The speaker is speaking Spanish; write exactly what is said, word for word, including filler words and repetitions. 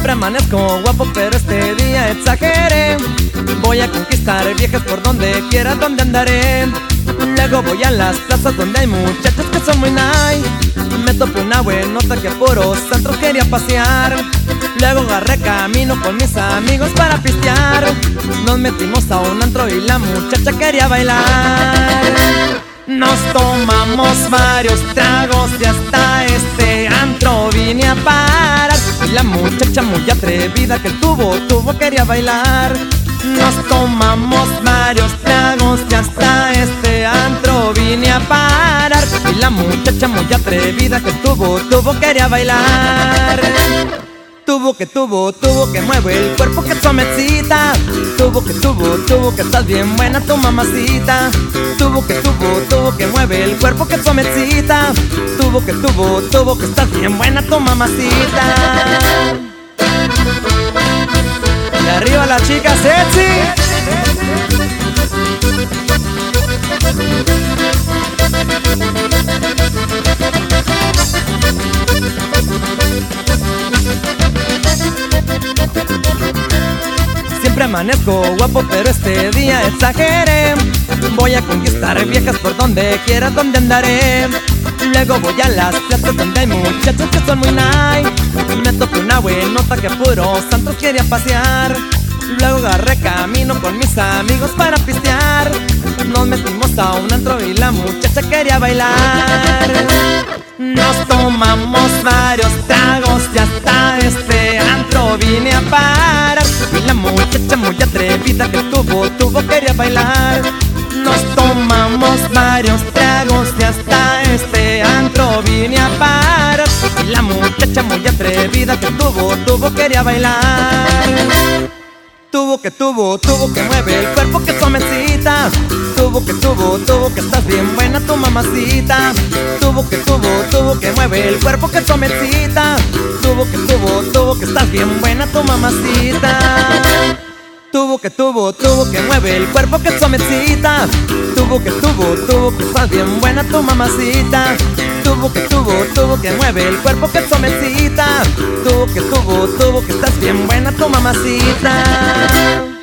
Siempre amanezco guapo, pero este día exageré. Voy a conquistar viejas por donde quiera, donde andaré. Luego voy a las plazas donde hay muchachos que son muy nice. Me topé una buenota que a puros antros quería pasear. Luego agarré camino con mis amigos para pistear. Nos metimos a un antro y la muchacha quería bailar. Nos tomamos varios tragos y hasta este antro vine a parar. Y la muchacha muy atrevida que el tubo, tubo quería bailar. Nos tomamos varios tragos y hasta este antro vine a parar. Y la muchacha muy atrevida que el tubo, tubo quería bailar. Tubo que tubo, tubo que mueve el cuerpo que tu mecita. Tubo que tubo, tubo que estás bien buena tu mamacita. Tubo que tubo, tubo que mueve el cuerpo que tu mecita. Tubo que tubo, tubo que estás bien buena tu mamacita. Y arriba la chica sexy. Siempre amanezco guapo, pero este día exageré. Voy a conquistar viejas por donde quiera, donde andaré. Luego voy a las plazas donde hay muchachos que son muy nice. Me topé una buenota que a puros santos quería pasear. Luego agarré camino con mis amigos para pistear. Nos metimos a un antro y la muchacha quería bailar. Nos tomamos varios tragos y hasta este antro vine a parar. Y la muchacha muy atrevida que tuvo, tuvo quería bailar. Nos tomamos varios tragos y hasta este antro vine a parar. Y la muchacha muy atrevida que tuvo, tuvo quería bailar. Tubo que tubo, tubo que mueve el cuerpo que suavecita. Tubo que tubo, tubo que estás bien buena tu mamacita. Tubo que tubo, tubo que mueve el cuerpo que suavecita. Tubo que tubo, tubo que estás bien buena tu mamacita. Tubo que tubo, tubo que mueve el cuerpo que suavecita. Tubo que tubo, tubo que estás bien buena tu mamacita. Tubo que tubo, tubo que mueve el cuerpo que suavecita. Tubo que tubo, tubo que estás bien buena tu mamacita.